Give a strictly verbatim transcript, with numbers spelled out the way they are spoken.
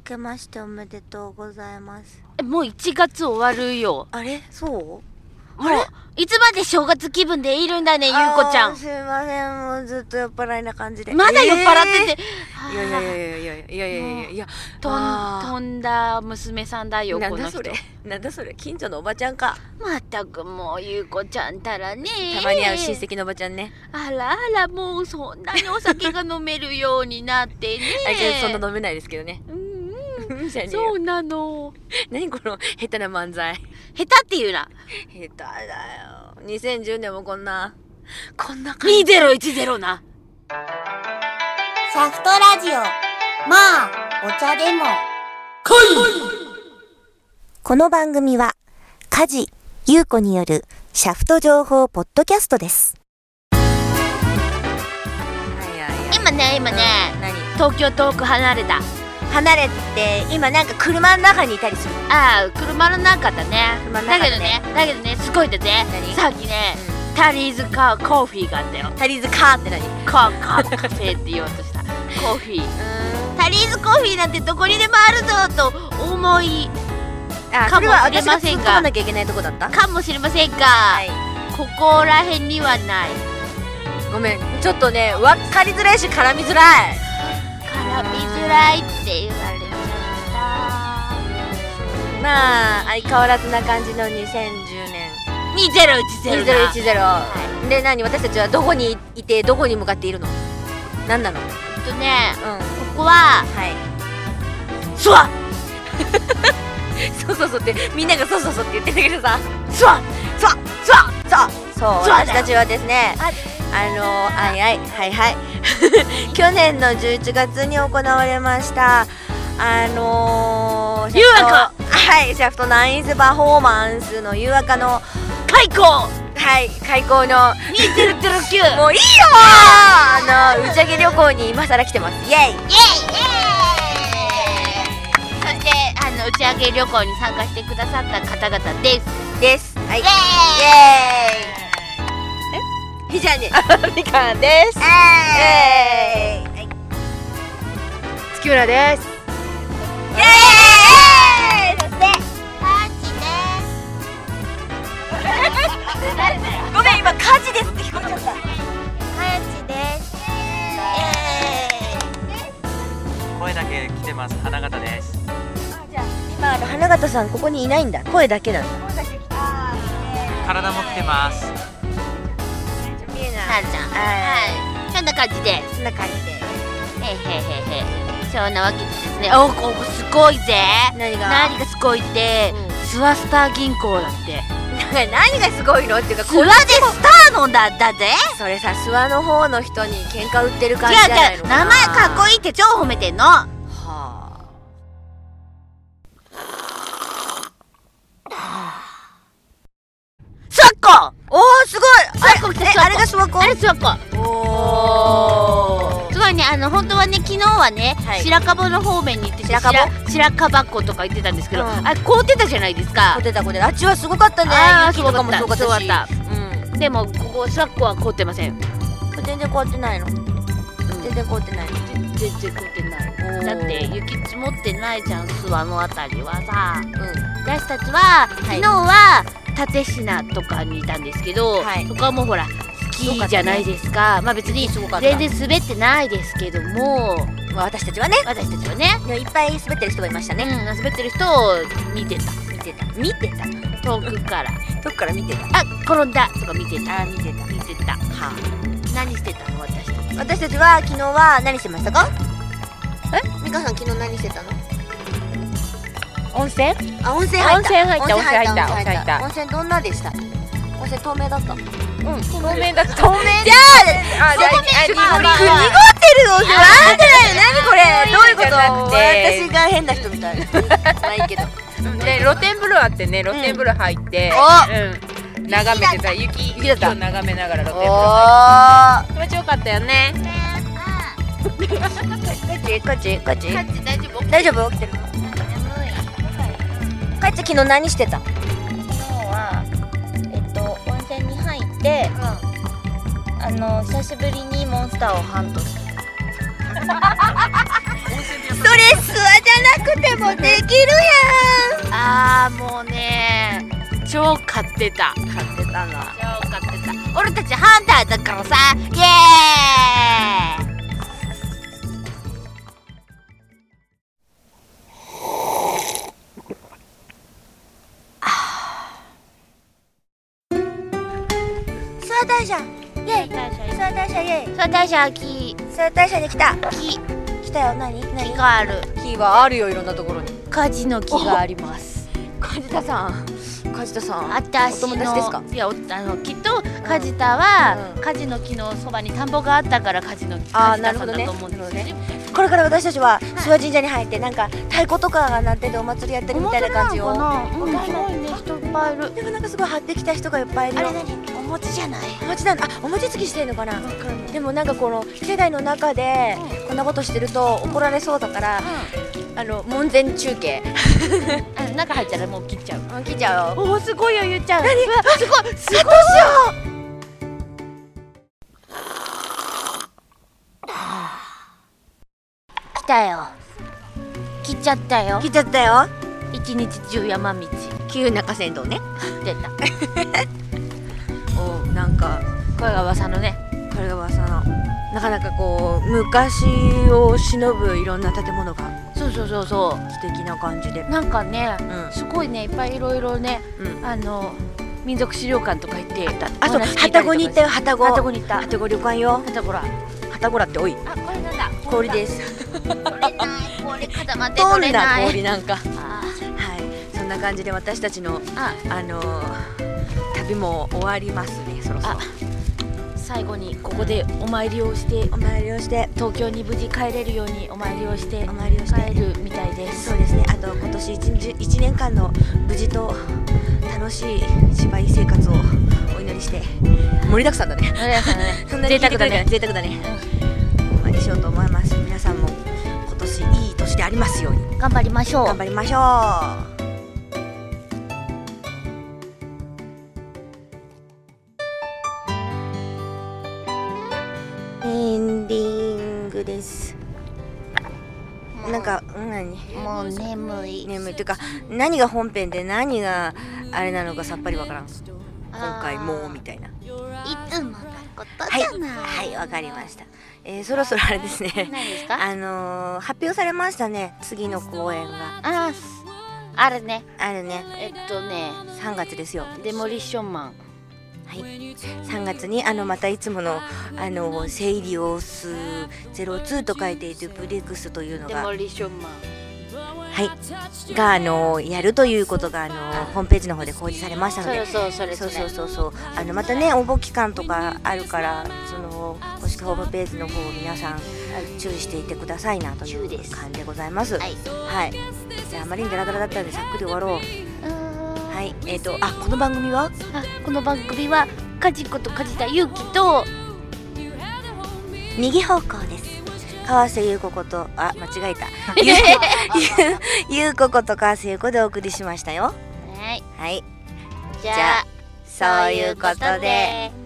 けましておめでとうございます。 え、もういちがつ終わるよ。 あれ、そう？ あれ、いつまで正月気分でいるんだね、ゆうこちゃん。 すいません、もうずっと酔っ払いな感じで。 まだ酔っ払ってて、 えー、いやいやいやいやいやいやいやいやいや、 とん飛んだ娘さんだよ、この人。 なんだそれ、なんだそれ、近所のおばちゃんか。 まったくもうゆうこちゃんたらね。 たまに会う親戚のおばちゃんね。 あらあら、もうそんなにお酒が飲めるようになってね。 あいつそんな飲めないですけどね。 そうなの。 何この下手な漫才。 下手って言うな。 下手だよ。にせんじゅうねんもこんなこんな感じ。 にせんじゅうな。 シャフトラジオ、まあお茶でも来い。 この番組はカジユウコによるシャフト情報ポッドキャストです。 今ね今ね、うん、何東京遠く離れた離れて今なんか車の中にいたりする。 ああ、車の中だね。 車の中だけどねだけどねすごいだぜ。さっきね、うん、タリーズカーコーヒーがあったよ。 タリーズカーって何？ カーカーカフェって言おうとしたコーヒー。タリーズコーヒーなんてどこにでもあるぞと思いかもしれませんが、 あなきゃいけないとこだったかもしれませんが、はい、ここら辺にはない。 ごめん、ちょっとね分かりづらいし絡みづらい。 絡みづらいって言われちゃった。 まあ相変わらずな感じのにせんじゅうねんにせんじゅうにせんじゅう、はい、で何、私たちはどこにいてどこに向かっているの？何なの？ えっとね、うん、ここははいそわそうそうそうってみんながそうそうそうって言ってんだけどさ、 そわそわそわそうそう、私たちはですね、あのあいあいはいはい去年のじゅういちがつに行われましたあのー、 ゆうあか、 はい、シャフトナインズパフォーマンスのゆうあかの開講、 はい開講のにせんきゅうもういいよあの打ち上げ旅行に今更来てます。イエイイエイイエイ。 そしてあの打ち上げ旅行に参加してくださった方々ですですはい、イエーイ。えじゃあねみかんです。えーい月村です。イエーイ。そしてカジですごめん今カジですって聞こえちゃった。 カジです。 声だけ来てます。花形です。 あ、じゃあ今あの花形さんここにいないんだ。声だけなんだ。声だけ来た。 体も来てます。 見えない。 はるちゃん、はい、そんな感じでそんな感じでへへへへ。そんなわけでですね、お、ここすごいぜ。 何が何がすごいって、うん、スワスター銀行だって。 何がすごいのっていうか、 スワでスターのだだぜ。 それさ、スワの方の人に喧嘩売ってる感じじゃないのかな。 違う違う、名前かっこいいって超褒めてんの。はあ。スワッコ。 おーすごい。 スワッコ来た。 え、あれがスワッコ。 あれスワッコ。おー。すごいね、あの本当はね、昨日はね、はい、白樺の方面に行って白樺白樺湖とか言ってたんですけど、うん、あ、凍ってたじゃないですか。 凍ってた凍ってた。あっちはすごかったね。雪とかもすごかったし。 うん。でもここスワッコは凍ってません。 全然凍ってないの。うん、全然凍ってないの。 全然凍ってない。だって雪積もってないじゃん、諏訪のあたりはさ。うん。私たちは昨日は立科とかにいたんですけど、はい、そこはもうほらスキーじゃないですか。まあ別に全然滑ってないですけども、 私たちはね私たちはねいっぱい滑ってる人がいましたね。 うん、滑ってる人を見てた見てた見てた遠くから遠くから見てた。 あ、転んだとか見てた。 あ、見てた見てた。はあ、何してたの私たち。 私たちは昨日は何してましたか？え、美香さん昨日何してたの？ 温泉？ あ、温泉入った。 温泉入った。温泉入った。 温泉入った。温泉どんなでした？温泉透明だった。うん、 透明だった。 透明。じゃあ、あ、じゃあ、濁ってる温泉なんでだよ。何これ？どういうこと？私が変な人みたいな。まあいいけど。 で、露天風呂あってね、露天風呂入って、うん、眺めてた。雪雪を眺めながら露天風呂入って。気持ちよかったよね。 こっちこっちこっち。 大丈夫？ 大丈夫？起きてる？かいち昨日何してた？ 昨日はえっと温泉に入って、うん、あの久しぶりにモンスターをハントした。 それスワじゃなくてもできるやん。 あーもうね超買ってた買ってたな。 超買ってた。俺たちハンターだからさ、イエーイ。 諏訪大社イエイ。諏訪大社イエイ。 さあ大社木諏訪大社に来た。 木来たよ。何何木がある。 木はあるよ、いろんなところに。 カジの木があります。 梶田さん、梶田さん、 私のお友達ですか？ いや、おあのきっと梶田は、 うんカジの木のそばに田んぼがあったからカジの木あー梶田さんだと思うんですよなるね。 これから私たちは諏訪神社に入ってなんか太鼓とかが鳴っててお祭りやってるみたいな感じを。 お祭りなのかな。うん、すごいね、人いっぱいいる。 でもなんかすごい張ってきた人がいっぱいいるよ。 あれ何？お餅じゃない？ お餅なんだ。あ、お餅つきしてんのかな。でもなんかこの世代の中でこんなことしてると怒られそうだから、あの門前中継あの中入ったらもう切っちゃう。 切っちゃうよ。 おお、すごいよ、言っちゃう。 何？ うわすごい、すごい。 どうしよう。 来たよ。切っちゃったよ。 切っちゃったよ。 一日中山道。 旧中山道ね。 出た。 お、なんかこれが噂のね。 これが噂のなかなかこう昔を忍ぶいろんな建物がそうそうそうそ素敵な感じで。 う。なんかね、 うんすごいね、いっぱいいろいろね、 うん。 あの民族資料館とか行って、 あと旅籠に行ったよ。旅籠。 旅籠に行った。 旅籠旅館よ。 はたこら。 旅籠っておい。 あ、これなんだ。 氷です。 取れない。氷固まってどんな取れない。 氷なんか。 あはい。そんな感じで私たちのあ、 あのー、旅も終わりますね。そろそろあ最後にここでお参りをしてお参りをして東京に無事帰れるようにお参りをしてお参りをして帰るみたいです。 そうですね。あと今年一日一年間の無事と楽しい芝居生活をお祈りして盛りだくさんだね。 あれやさんねそんなに贅沢だね。 贅沢だね。お参りしようと思います。皆さんも今年いい年でありますように頑張りましょう。 頑張りましょう。エンディングです。なんか何もう眠い。 眠いっていうか何が本編で何があれなのかさっぱりわからん。今回もうみたいな。 いつものことはいじゃない。 はいわかりました。えー、そろそろあれですね。 何ですか？ あのー、発表されましたね。次の公演があーあるね。 あるね。 えっとねさんがつですよ。 デモリッションマン。 はい、さんがつにあのまたいつものあのセイリオスゼロツーと書いてデュプレックスというのデモがリッションマン。 はいがあのやるということがあのホームページの方で公示されましたので、 そうそうそれそうそれ。 そうそうそうあのまたね応募期間とかあるからその公式ホームページの方を皆さん注意していてくださいなという感じでございます。 はいはい。じゃああまりにダラダラだったのでさっくり終わろう。 うーんはいえっ、ー、とあこの番組はあこの番組はカジコと梶田裕貴と右方向です。川瀬優子ことあ間違えたゆゆ優子こと川瀬優子でお送りしましたよ。 はい。 はいじゃあそういうことで。